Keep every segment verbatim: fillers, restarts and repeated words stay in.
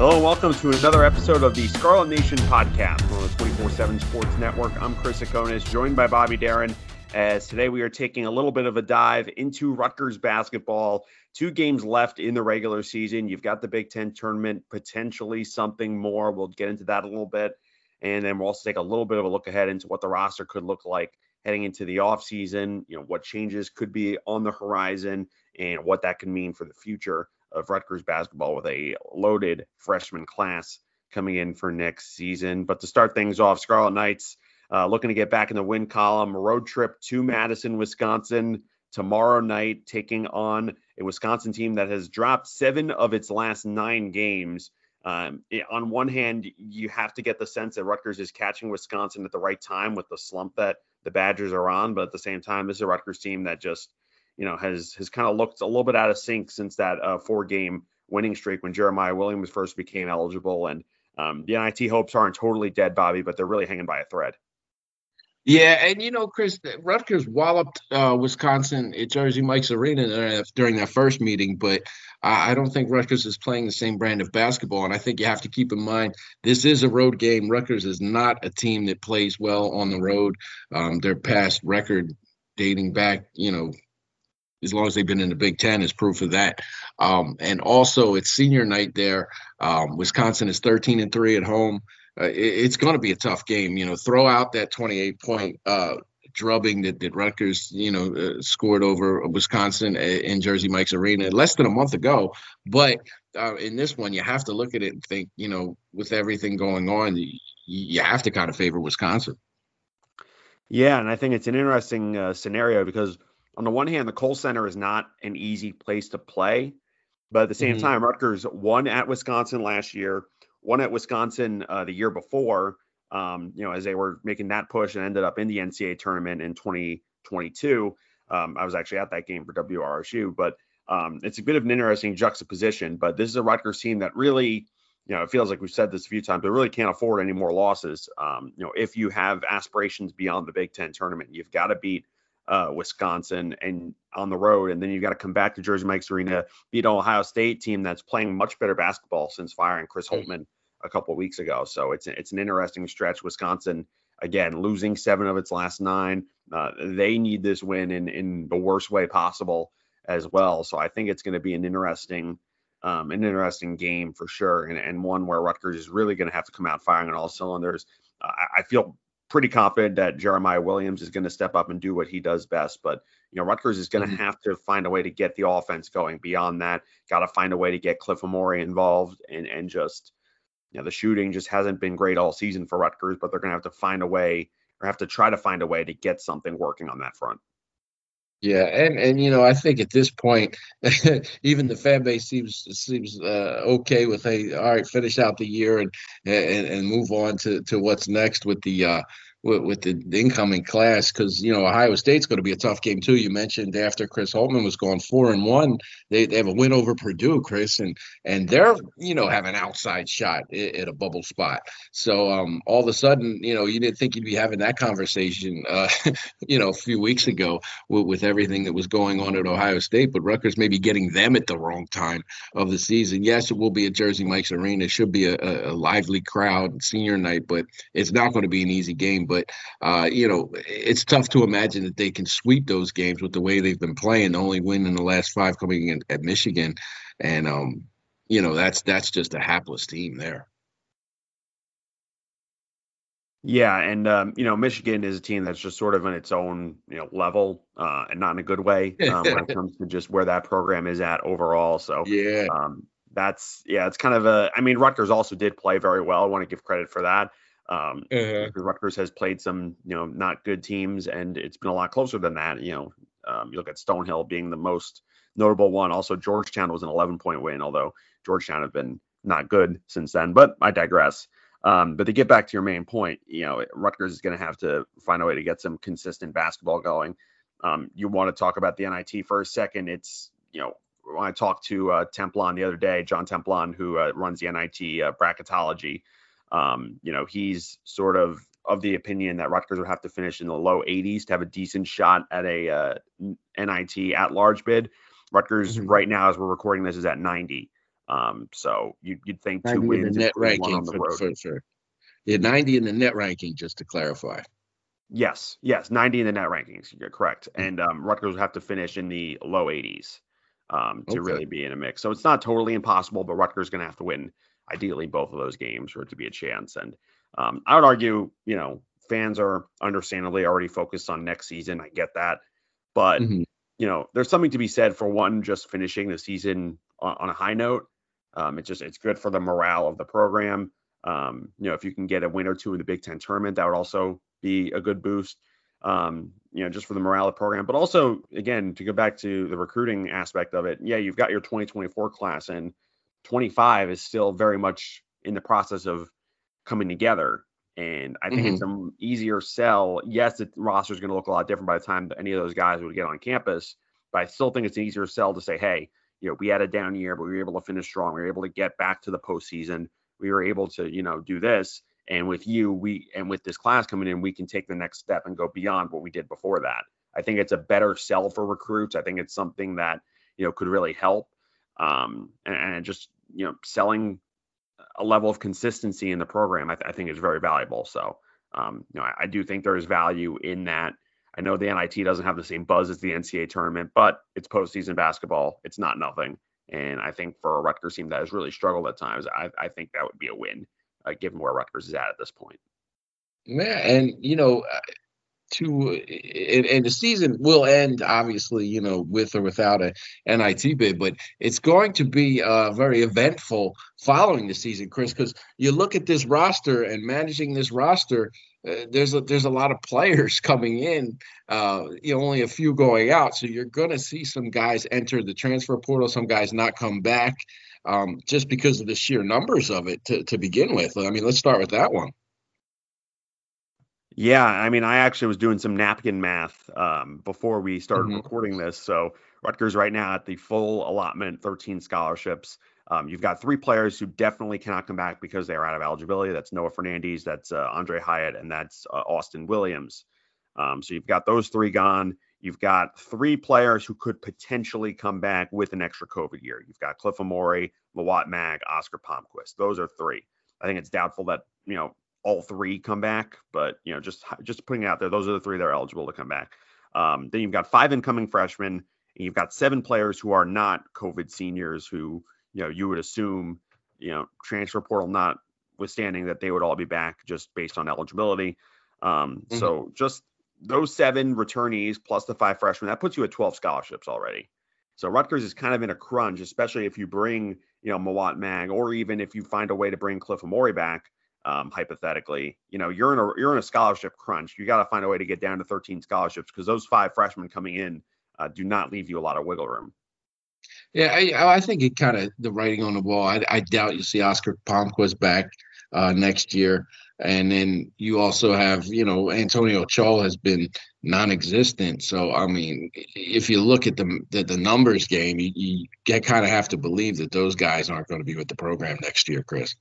Hello and welcome to another episode of the Scarlet Nation podcast on the twenty-four seven Sports Network. I'm Chris Akonis, joined by Bobby Darin, as today we are taking a little bit of a dive into Rutgers basketball. Two games left in the regular season. You've got the Big Ten tournament, potentially something more. We'll get into that a little bit. And then we'll also take a little bit of a look ahead into what the roster could look like heading into the offseason, you know, what changes could be on the horizon and what that can mean for the future of Rutgers basketball with a loaded freshman class coming in for next season. But to start things off, Scarlet Knights uh, looking to get back in the win column. Road trip to Madison, Wisconsin tomorrow night, taking on a Wisconsin team that has dropped seven of its last nine games. Um, it, on one hand, you have to get the sense that Rutgers is catching Wisconsin at the right time with the slump that the Badgers are on. But at the same time, this is a Rutgers team that just you know, has has kind of looked a little bit out of sync since that uh, four-game winning streak when Jeremiah Williams first became eligible. And um, the N I T hopes aren't totally dead, Bobby, but they're really hanging by a thread. Yeah, and you know, Chris, Rutgers walloped uh, Wisconsin at Jersey Mike's Arena during that first meeting, but I don't think Rutgers is playing the same brand of basketball. And I think you have to keep in mind this is a road game. Rutgers is not a team that plays well on the road. Um, their past record dating back, you know, as long as they've been in the Big Ten is proof of that. Um, and also it's senior night there. Um, Wisconsin is thirteen and three at home. Uh, it, it's going to be a tough game. You know, throw out that twenty-eight point uh, drubbing that, that Rutgers, you know, uh, scored over Wisconsin in Jersey Mike's Arena less than a month ago. But uh, in this one, you have to look at it and think, you know, with everything going on, you, you have to kind of favor Wisconsin. Yeah, and I think it's an interesting uh, scenario because on the one hand, the Kohl Center is not an easy place to play, but at the same mm-hmm. time, Rutgers won at Wisconsin last year, won at Wisconsin uh, the year before, um, you know, as they were making that push and ended up in the N C double A tournament in twenty twenty-two. Um, I was actually at that game for W R S U, but um, it's a bit of an interesting juxtaposition. But this is a Rutgers team that really, you know, it feels like we've said this a few times, but really can't afford any more losses. Um, you know, if you have aspirations beyond the Big Ten tournament, you've got to beat Uh, Wisconsin and on the road, and then you've got to come back to Jersey Mike's Arena, beat an Ohio State team that's playing much better basketball since firing Chris Holtmann a couple of weeks ago. So it's it's an interesting stretch. Wisconsin, again, losing seven of its last nine. Uh, they need this win in in the worst way possible as well. So I think it's going to be an interesting um, an interesting game for sure, and, and one where Rutgers is really going to have to come out firing on all cylinders. Uh, I, I feel pretty confident that Jeremiah Williams is going to step up and do what he does best. But, you know, Rutgers is going to mm-hmm. have to find a way to get the offense going. Beyond that, got to find a way to get Cliff Amore involved and, and just, you know, the shooting just hasn't been great all season for Rutgers, but they're going to have to find a way or have to try to find a way to get something working on that front. Yeah, and, and you know, I think at this point, even the fan base seems seems uh, okay with, hey, all right, finish out the year and and, and move on to, to what's next with the uh, with, with the, the incoming class, because you know Ohio State's going to be a tough game too. You mentioned after Chris Holtmann was gone four and one, they, they have a win over Purdue, Chris, and and they're you know have an outside shot at, at a bubble spot. So um, all of a sudden, you know, you didn't think you'd be having that conversation, uh, you know, a few weeks ago with, with everything that was going on at Ohio State, but Rutgers may be getting them at the wrong time of the season. Yes, it will be at Jersey Mike's Arena. It should be a, a lively crowd senior night, but it's not going to be an easy game. But, uh, you know, it's tough to imagine that they can sweep those games with the way they've been playing, the only win in the last five coming in at Michigan. And, um, you know, that's that's just a hapless team there. Yeah, and um, you know, Michigan is a team that's just sort of in its own, you know, level, uh, and not in a good way um, when it comes to just where that program is at overall. So yeah, um, that's yeah, it's kind of a. I mean, Rutgers also did play very well. I want to give credit for that. Um, uh-huh. Because Rutgers has played some, you know, not good teams, and it's been a lot closer than that. You know, um, you look at Stonehill being the most notable one. Also, Georgetown was an eleven point win, although Georgetown have been not good since then. But I digress. Um, but to get back to your main point, you know, Rutgers is going to have to find a way to get some consistent basketball going. Um, you want to talk about the N I T for a second. It's, you know, when I talked to uh, Templon the other day, John Templon, who uh, runs the N I T uh, bracketology, um, you know, he's sort of of the opinion that Rutgers would have to finish in the low eighties to have a decent shot at a uh, N I T at large bid. Rutgers mm-hmm. right now, as we're recording this, is at ninety. Um, so you, you'd think two ninety in the wins, net including one ranking on the for, road. for, for yeah, ninety in the net ranking, just to clarify. Yes, yes, ninety in the net rankings. You're correct. And um, Rutgers would have to finish in the low eighties um, to Okay. really be in a mix. So it's not totally impossible, but Rutgers is going to have to win ideally both of those games for it to be a chance. And um, I would argue, you know, fans are understandably already focused on next season. I get that, but Mm-hmm. you know, there's something to be said for one just finishing the season on, on a high note. Um, it's just it's good for the morale of the program. Um, you know, if you can get a win or two in the Big Ten tournament, that would also be a good boost. Um, you know, just for the morale of the program, but also again to go back to the recruiting aspect of it. Yeah, you've got your twenty twenty-four class, and twenty-five is still very much in the process of coming together. And I think Mm-hmm. it's an easier sell. Yes, the roster is going to look a lot different by the time that any of those guys would get on campus, but I still think it's an easier sell to say, hey, you know, we had a down year, but we were able to finish strong. We were able to get back to the postseason. We were able to, you know, do this. And with you, we and with this class coming in, we can take the next step and go beyond what we did before that. I think it's a better sell for recruits. I think it's something that, you know, could really help. Um, and, and just, you know, selling a level of consistency in the program, I, th- I think is very valuable. So, um, you know, I, I do think there is value in that. I know the N I T doesn't have the same buzz as the N C A A tournament, but it's postseason basketball. It's not nothing. And I think for a Rutgers team that has really struggled at times, I, I think that would be a win, uh, given where Rutgers is at at this point. Yeah, and you know, to and, and the season will end obviously, you know, with or without a N I T bid, but it's going to be uh, very eventful following the season, Chris, because you look at this roster and managing this roster. Uh, there's a there's a lot of players coming in, uh, you know, only a few going out. So you're going to see some guys enter the transfer portal, some guys not come back, um, just because of the sheer numbers of it to to begin with. I mean, let's start with that one. Yeah, I mean, I actually was doing some napkin math um, before we started Mm-hmm. recording this. So Rutgers right now at the full allotment, thirteen scholarships. Um, you've got three players who definitely cannot come back because they are out of eligibility. That's Noah Fernandez, that's uh, Andre Hyatt, and that's uh, Austin Williams. Um, so you've got those three gone. You've got three players who could potentially come back with an extra COVID year. You've got Cliff Amore, Mawot Mag, Oscar Palmquist. Those are three. I think it's doubtful that, you know, all three come back, but you know, just just putting it out there, those are the three that are eligible to come back. Um, then you've got five incoming freshmen, and you've got seven players who are not COVID seniors, who you know you would assume, you know, transfer portal notwithstanding, that they would all be back just based on eligibility. Um, Mm-hmm. so just those seven returnees plus the five freshmen, that puts you at twelve scholarships already. So Rutgers is kind of in a crunch, especially if you bring, you know, Mawot Mag, or even if you find a way to bring Cliff Amore back. Um, hypothetically, you know, you're in a you're in a scholarship crunch. You got to find a way to get down to thirteen scholarships, because those five freshmen coming in uh, do not leave you a lot of wiggle room. Yeah, I, I think it kind of the writing on the wall. I, I doubt you see Oscar Palmquist back uh, next year, and then you also have, you know, Antonio Chol has been non-existent. So I mean, if you look at the the, the numbers game, you, you kind of have to believe that those guys aren't going to be with the program next year, Chris.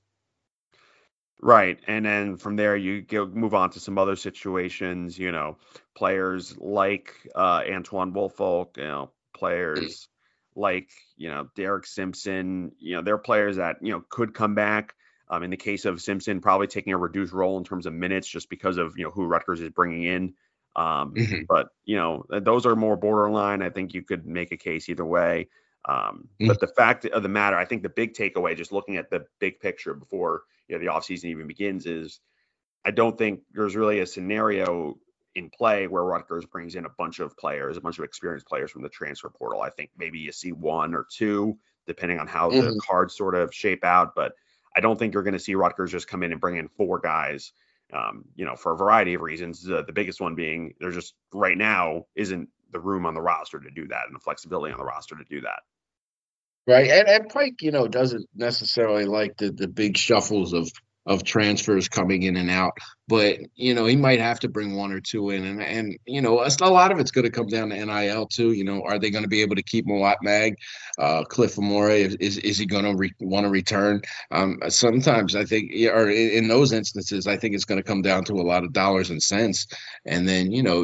Right. And then from there, you go move on to some other situations, you know, players like uh, Antoine Woolfolk, you know, players like, you know, Derek Simpson, you know, they're players that, you know, could come back. Um, in the case of Simpson, probably taking a reduced role in terms of minutes just because of, you know, who Rutgers is bringing in. Um, Mm-hmm. but, you know, those are more borderline. I think you could make a case either way. Um, but the fact of the matter, I think the big takeaway, just looking at the big picture before, you know, the offseason even begins, is I don't think there's really a scenario in play where Rutgers brings in a bunch of players, a bunch of experienced players from the transfer portal. I think maybe you see one or two, depending on how the Mm-hmm. cards sort of shape out. But I don't think you're going to see Rutgers just come in and bring in four guys, um, you know, for a variety of reasons. Uh, the biggest one being there's just right now isn't the room on the roster to do that and the flexibility on the roster to do that. Right, and and Pike, you know, doesn't necessarily like the the big shuffles of of transfers coming in and out, but you know, he might have to bring one or two in, and and you know, a lot of it's going to come down to N I L too. You know, are they going to be able to keep Mawot Mag, uh, Cliff Amore? Is is, is he going to re- want to return? Um, sometimes I think, or in, in those instances, I think it's going to come down to a lot of dollars and cents, and then you know,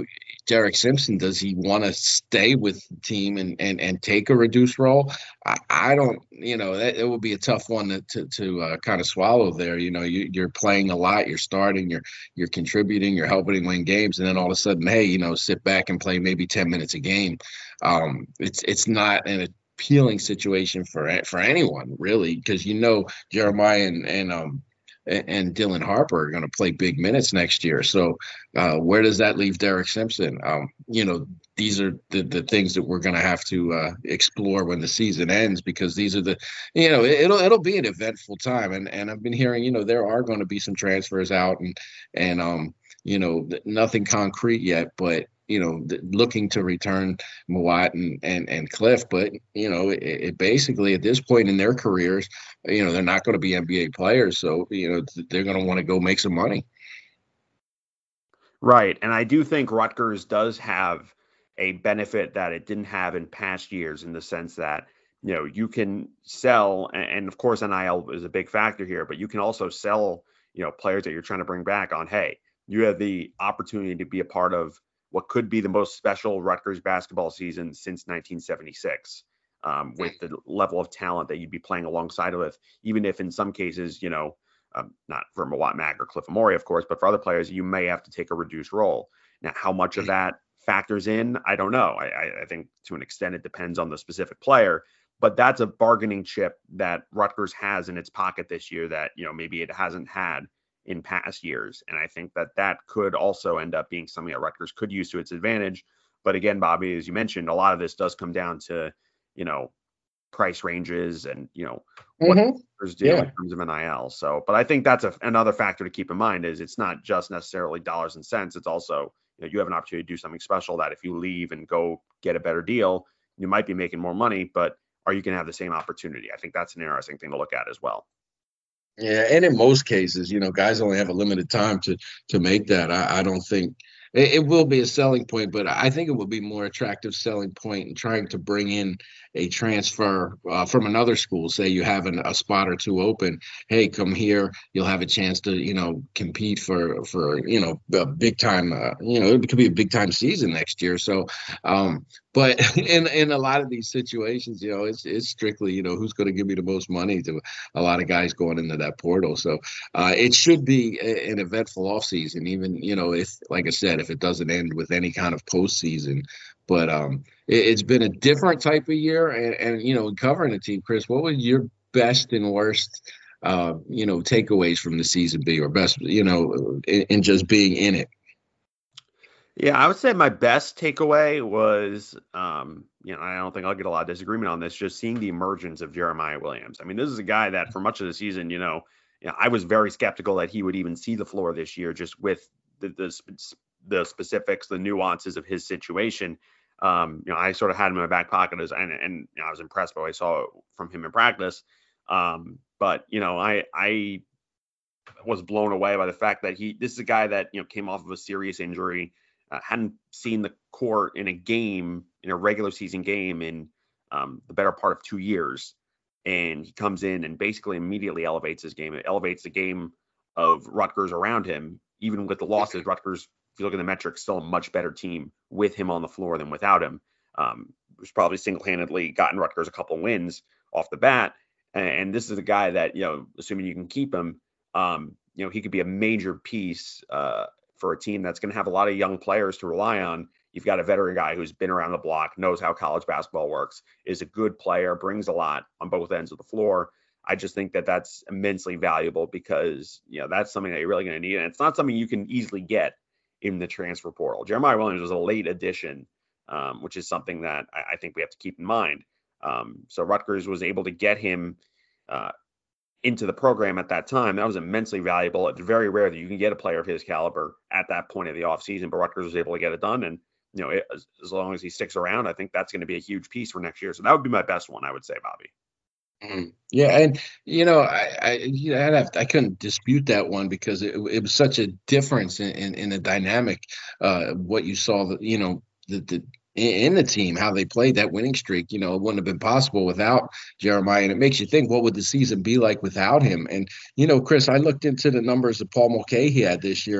Derek Simpson, does he want to stay with the team and, and, and take a reduced role? I, I don't, you know, that, it would be a tough one to to, to uh, kind of swallow there. You know, you, you're playing a lot, you're starting, you're you're contributing, you're helping him win games, and then all of a sudden, hey, you know, sit back and play maybe ten minutes a game. Um, it's it's not an appealing situation for for anyone really, because you know Jeremiah and and um and Dylan Harper are going to play big minutes next year. So uh, where does that leave Derek Simpson? Um, you know, these are the, the things that we're going to have to uh, explore when the season ends, because these are the, you know, it, it'll it'll be an eventful time. And and I've been hearing, you know, there are going to be some transfers out and and um, you know, nothing concrete yet, but you know, looking to return Mawot and, and, and Cliff. But, you know, it, it basically at this point in their careers, you know, they're not going to be N B A players. So, you know, they're going to want to go make some money. Right. And I do think Rutgers does have a benefit that it didn't have in past years, in the sense that, you know, you can sell, and of course N I L is a big factor here, but you can also sell, you know, players that you're trying to bring back on, hey, you have the opportunity to be a part of what could be the most special Rutgers basketball season since nineteen seventy-six, um, with the level of talent that you'd be playing alongside with, even if in some cases, you know, um, not for Mawot Mag or Cliff Amore, of course, but for other players, you may have to take a reduced role. Now, how much of that factors in, I don't know. I, I think to an extent it depends on the specific player, but that's a bargaining chip that Rutgers has in its pocket this year that, you know, maybe it hasn't had in past years. And I think that that could also end up being something that Rutgers could use to its advantage. But again, Bobby, as you mentioned, a lot of this does come down to, you know, price ranges and, you know, what mm-hmm. Rutgers do yeah. in terms of N I L. So, but I think that's a, another factor to keep in mind, is it's not just necessarily dollars and cents. It's also, you know, you have an opportunity to do something special that if you leave and go get a better deal, you might be making more money, but are you going to have the same opportunity? I think that's an interesting thing to look at as well. Yeah, and in most cases, you know, guys only have a limited time to to make that. I, I don't think it, it will be a selling point, but I think it would be more attractive selling point in trying to bring in a transfer uh, from another school. Say you have an, a spot or two open. Hey, come here. You'll have a chance to, you know, compete for for you know a big time. Uh, you know, it could be a big time season next year. So, um, but in in a lot of these situations, you know, it's it's strictly, you know, who's going to give me the most money. To a lot of guys going into that portal. So uh, it should be a, an eventful offseason, even, you know, if, like I said, if it doesn't end with any kind of postseason. But um, it, it's been a different type of year. And, and, you know, covering the team, Chris, what was your best and worst, uh, you know, takeaways from the season be, or best, you know, in, in just being in it? Yeah, I would say my best takeaway was, um, you know, I don't think I'll get a lot of disagreement on this, just seeing the emergence of Jeremiah Williams. I mean, this is a guy that for much of the season, you know, you know, I was very skeptical that he would even see the floor this year, just with the the, the specifics, the nuances of his situation. Um, you know, I sort of had him in my back pocket as, and, and you know, I was impressed by what I saw from him in practice. Um, but, you know, I, I was blown away by the fact that he, this is a guy that, you know, came off of a serious injury. Uh, hadn't seen the court in a game, in a regular season game, in um, the better part of two years. And he comes in and basically immediately elevates his game. It elevates the game of Rutgers around him. Even with the losses, Rutgers, if you look at the metrics, still a much better team with him on the floor than without him. Um, was probably single-handedly gotten Rutgers a couple wins off the bat. And, and this is a guy that, you know, assuming you can keep him, um, you know, he could be a major piece uh, for a team that's going to have a lot of young players to rely on. You've got a veteran guy who's been around the block, knows how college basketball works, is a good player, brings a lot on both ends of the floor. I just think that that's immensely valuable because, you know, that's something that you're really going to need. And it's not something you can easily get in the transfer portal. Jeremiah Williams was a late addition, um, which is something that I, I think we have to keep in mind. Um, so Rutgers was able to get him uh, into the program at that time. That was immensely valuable. It's very rare that you can get a player of his caliber at that point of the offseason, but Rutgers was able to get it done. And, you know, it, as, as long as he sticks around, I think that's going to be a huge piece for next year. So that would be my best one, I would say, Bobby. Mm. Yeah, and you know, I I, you know, I'd have, I couldn't dispute that one because it, it was such a difference in in, in the dynamic. Uh, what you saw, the you know, the the in the team, how they played that winning streak, you know, it wouldn't have been possible without Jeremiah. And it makes you think, what would the season be like without him? And, you know, Chris, I looked into the numbers that Paul Mulcahy had this year, and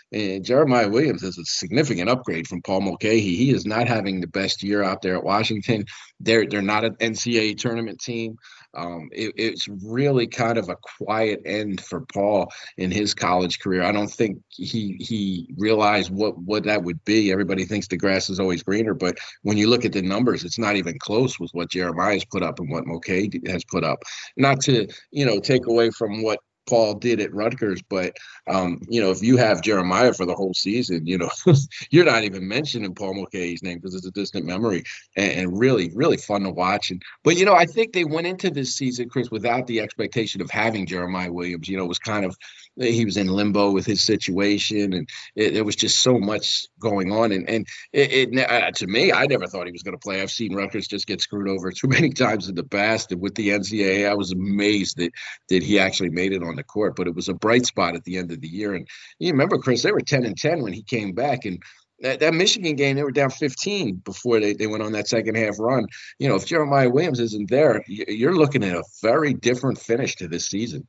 And Jeremiah Williams is a significant upgrade from Paul Mulcahy. He is not having the best year out there at Washington. They're they're not an N C double A tournament team. Um, it, it's really kind of a quiet end for Paul in his college career. I don't think he he realized what what that would be. Everybody thinks the grass is always greener, but when you look at the numbers, it's not even close with what Jeremiah's put up and what Mulcahy has put up. Not to you know take away from what Paul did at Rutgers, but um, you know, if you have Jeremiah for the whole season, you know, you're not even mentioning Paul Mulcahy's name because it's a distant memory, and, and really, really fun to watch. And but you know, I think they went into this season, Chris, without the expectation of having Jeremiah Williams. You know, it was kind of he was in limbo with his situation, and it, there was just so much going on. And and it, it uh, to me, I never thought he was going to play. I've seen Rutgers just get screwed over too many times in the past, and with the N C double A, I was amazed that that he actually made it on the court. But it was a bright spot at the end of the year. And you remember, Chris, they were ten and ten when he came back, and that, that Michigan game, they were down fifteen before they, they went on that second half run. You know, if Jeremiah Williams isn't there, you're looking at a very different finish to this season.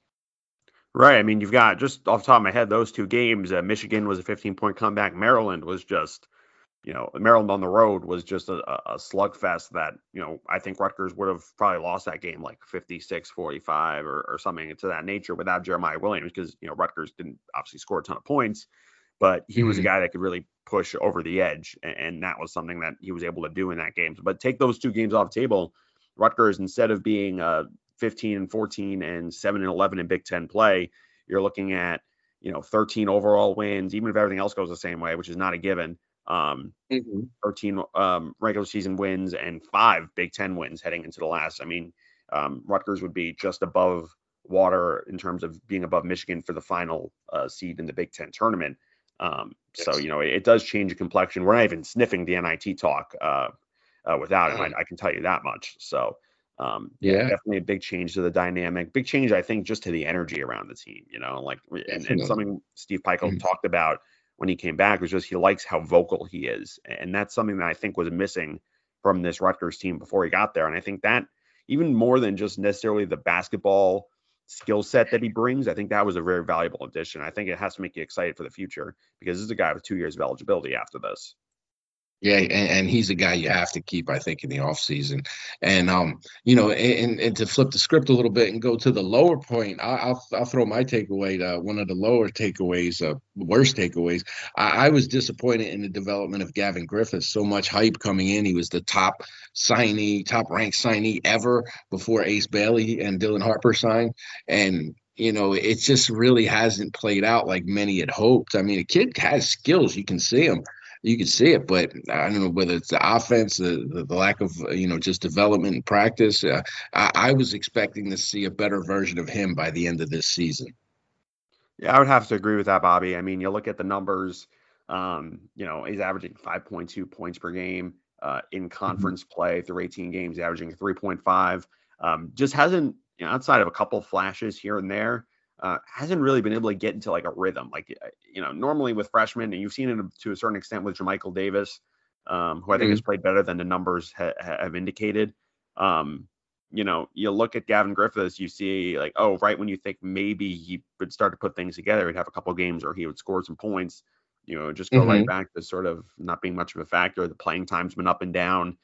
Right. I mean, you've got, just off the top of my head, those two games. Uh, Michigan was a fifteen-point comeback. Maryland was just, you know, Maryland on the road was just a, a slugfest that, you know, I think Rutgers would have probably lost that game like fifty-six forty-five or, or something to that nature without Jeremiah Williams, because, you know, Rutgers didn't obviously score a ton of points, but he mm-hmm. was a guy that could really push over the edge. And, and that was something that he was able to do in that game. But take those two games off the table, Rutgers, instead of being uh, fifteen and fourteen and seven and eleven in Big Ten play, you're looking at, you know, thirteen overall wins, even if everything else goes the same way, which is not a given. Um, mm-hmm. thirteen um, regular season wins and five Big Ten wins heading into the last. I mean, um, Rutgers would be just above water in terms of being above Michigan for the final uh, seed in the Big Ten tournament. Um, yes. So, you know, it, it does change the complexion. We're not even sniffing the N I T talk uh, uh, without him. I, I can tell you that much. So, um, yeah, yeah, definitely a big change to the dynamic. Big change, I think, just to the energy around the team. You know, like and, and something Steve Pikiell mm-hmm. talked about when he came back was just he likes how vocal he is. And that's something that I think was missing from this Rutgers team before he got there. And I think that even more than just necessarily the basketball skill set that he brings, I think that was a very valuable addition. I think it has to make you excited for the future because this is a guy with two years of eligibility after this. Yeah, and, and he's a guy you have to keep, I think, in the offseason. And, um, you know, and, and to flip the script a little bit and go to the lower point, I, I'll I'll throw my takeaway to one of the lower takeaways, uh, worst takeaways. I, I was disappointed in the development of Gavin Griffiths. So much hype coming in. He was the top signee, top ranked signee ever before Ace Bailey and Dylan Harper signed. And you know, it just really hasn't played out like many had hoped. I mean, a kid has skills. You can see him. You can see it, but I don't know whether it's the offense, the, the lack of, you know, just development and practice. Uh, I, I was expecting to see a better version of him by the end of this season. Yeah, I would have to agree with that, Bobby. I mean, you look at the numbers, um, you know, he's averaging five point two points per game uh, in conference mm-hmm. play through eighteen games, averaging three point five. Um, just hasn't, you know, outside of a couple flashes here and there, Uh, hasn't really been able to get into like a rhythm. Like, you know, normally with freshmen, and you've seen it to a certain extent with JaMychal Davis, um, who I think mm-hmm. has played better than the numbers ha- have indicated. Um, you know, you look at Gavin Griffiths, you see like, oh, right when you think maybe he would start to put things together, he'd have a couple games where he would score some points, you know, just go mm-hmm. right back to sort of not being much of a factor. The playing time's been up and down,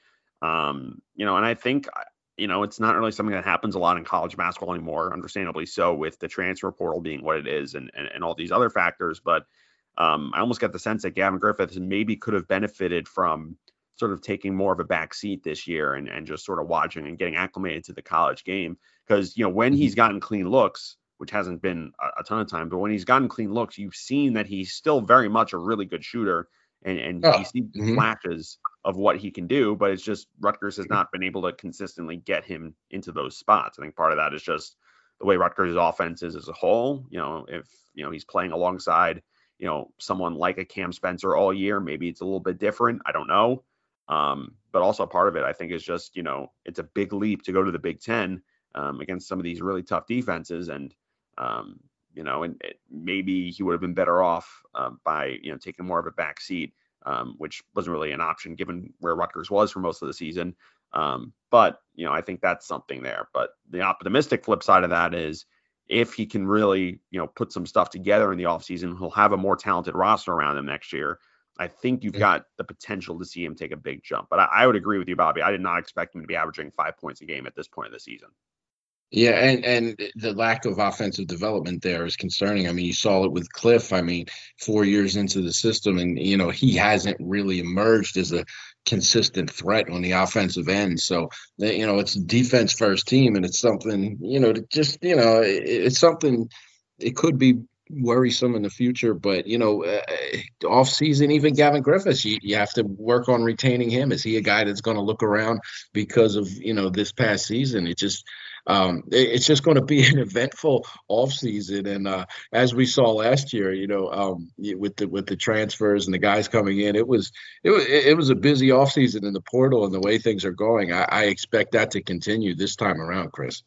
um, you know, and I think you know, it's not really something that happens a lot in college basketball anymore, understandably so, with the transfer portal being what it is and and, and all these other factors. But um, I almost got the sense that Gavin Griffiths maybe could have benefited from sort of taking more of a back seat this year and, and just sort of watching and getting acclimated to the college game. Because, you know, when he's gotten clean looks, which hasn't been a, a ton of time, but when he's gotten clean looks, you've seen that he's still very much a really good shooter. And, and oh, you see mm-hmm. flashes of what he can do, but it's just Rutgers has not been able to consistently get him into those spots. I think part of that is just the way Rutgers' offense is as a whole. You know, if, you know, he's playing alongside, you know, someone like a Cam Spencer all year, maybe it's a little bit different. I don't know. Um, but also part of it, I think, is just, you know, it's a big leap to go to the Big Ten um, against some of these really tough defenses. And, um, you know, and it, maybe he would have been better off uh, by, you know, taking more of a back seat, um, which wasn't really an option given where Rutgers was for most of the season. Um, but, you know, I think that's something there. But the optimistic flip side of that is if he can really, you know, put some stuff together in the offseason, he'll have a more talented roster around him next year. I think you've got the potential to see him take a big jump. But I, I would agree with you, Bobby. I did not expect him to be averaging five points a game at this point of the season. Yeah, and, and the lack of offensive development there is concerning. I mean, you saw it with Cliff. I mean, four years into the system, and, you know, he hasn't really emerged as a consistent threat on the offensive end. So, you know, it's a defense first team, and it's something, you know, to just, you know, it, it's something, it could be worrisome in the future, but, you know, uh, off season, even Gavin Griffiths, you, you have to work on retaining him. Is he a guy that's going to look around because of, you know, this past season? It just, Um, it, it's just going to be an eventful offseason. And uh, as we saw last year, you know, um, with the with the transfers and the guys coming in, it was it was it was a busy offseason in the portal, and the way things are going, I, I expect that to continue this time around, Chris.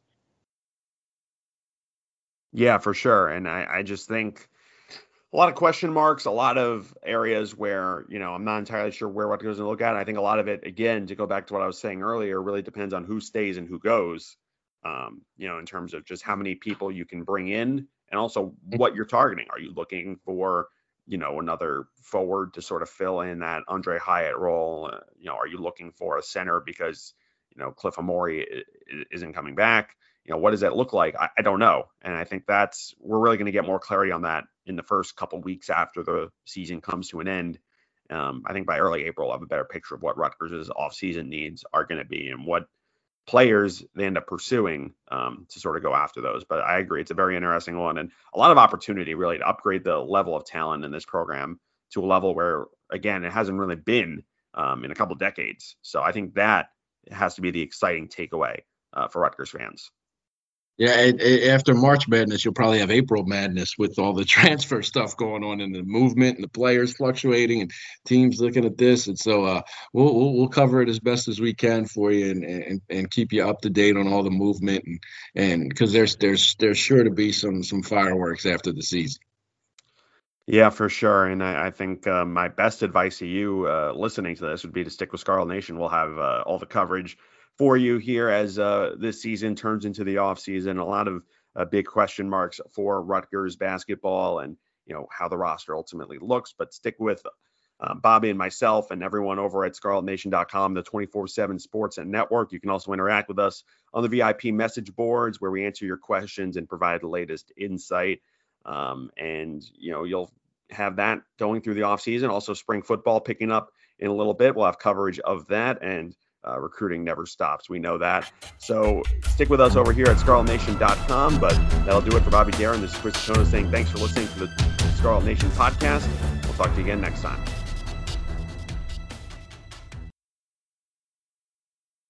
Yeah, for sure. And I, I just think a lot of question marks, a lot of areas where, you know, I'm not entirely sure where what goes to look at. I think a lot of it, again, to go back to what I was saying earlier, really depends on who stays and who goes. Um, you know, in terms of just how many people you can bring in and also what you're targeting. Are you looking for, you know, another forward to sort of fill in that Andre Hyatt role? Uh, you know, are you looking for a center because, you know, Cliff Amori isn't coming back? You know, what does that look like? I, I don't know. And I think that's, we're really going to get more clarity on that in the first couple of weeks after the season comes to an end. Um, I think by early April, I'll have a better picture of what Rutgers' offseason needs are going to be and what players they end up pursuing um, to sort of go after those. But I agree, it's a very interesting one and a lot of opportunity really to upgrade the level of talent in this program to a level where, again, it hasn't really been um, in a couple decades. So I think that has to be the exciting takeaway uh, for Rutgers fans. Yeah, it, it, after March Madness, you'll probably have April Madness with all the transfer stuff going on and the movement and the players fluctuating and teams looking at this. And so uh, we'll, we'll we'll cover it as best as we can for you and and, and keep you up to date on all the movement and and because there's there's there's sure to be some some fireworks after the season. Yeah, for sure. And I, I think uh, my best advice to you uh, listening to this would be to stick with Scarlet Nation. We'll have uh, all the coverage for you here as uh, this season turns into the off season. A lot of uh, big question marks for Rutgers basketball and, you know, how the roster ultimately looks. But stick with uh, Bobby and myself and everyone over at scarlet nation dot com, the twenty-four seven sports and network. You can also interact with us on the V I P message boards where we answer your questions and provide the latest insight. Um, and, you know, you'll have that going through the off season. Also, spring football picking up in a little bit. We'll have coverage of that. And Uh, recruiting never stops. We know that. So stick with us over here at scarlet nation dot com. But that'll do it for Bobby Darin. This is Chris Tono saying thanks for listening to the Scarlet Nation podcast. We'll talk to you again next time.